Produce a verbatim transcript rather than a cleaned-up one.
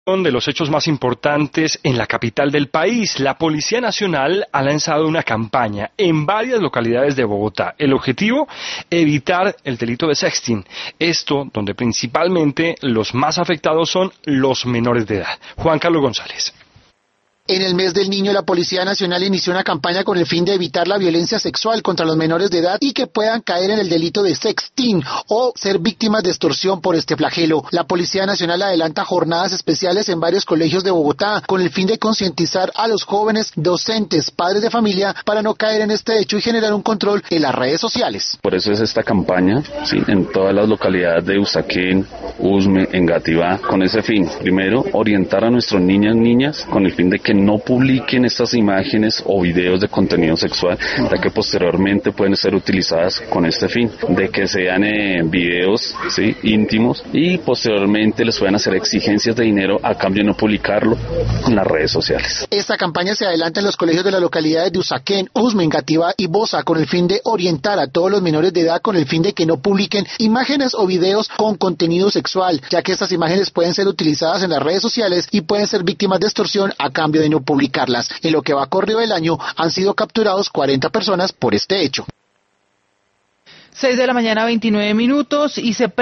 De los hechos más importantes en la capital del país, la Policía Nacional ha lanzado una campaña en varias localidades de Bogotá. El objetivo, evitar el delito de sexting. Esto donde principalmente los más afectados son los menores de edad. Juan Carlos González. En el mes del niño, la Policía Nacional inició una campaña con el fin de evitar la violencia sexual contra los menores de edad y que puedan caer en el delito de sexting o ser víctimas de extorsión por este flagelo. La Policía Nacional adelanta jornadas especiales en varios colegios de Bogotá con el fin de concientizar a los jóvenes, docentes, padres de familia para no caer en este hecho y generar un control en las redes sociales. Por eso es esta campaña, sí, en todas las localidades de Usaquén, Usme, Engativá, con ese fin. Primero, orientar a nuestros niñas y niñas con el fin de que no publiquen estas imágenes o videos de contenido sexual, ya que posteriormente pueden ser utilizadas con este fin, de que sean eh, videos, ¿sí?, íntimos, y posteriormente les puedan hacer exigencias de dinero a cambio de no publicarlo en las redes sociales. Esta campaña se adelanta en los colegios de las localidades de Usaquén, Usme, Engativá y Bosa con el fin de orientar a todos los menores de edad con el fin de que no publiquen imágenes o videos con contenido sexual, ya que estas imágenes pueden ser utilizadas en las redes sociales y pueden ser víctimas de extorsión a cambio de no publicarlas. En lo que va corrido del año han sido capturados cuarenta personas por este hecho. seis de la mañana, veintinueve minutos, y se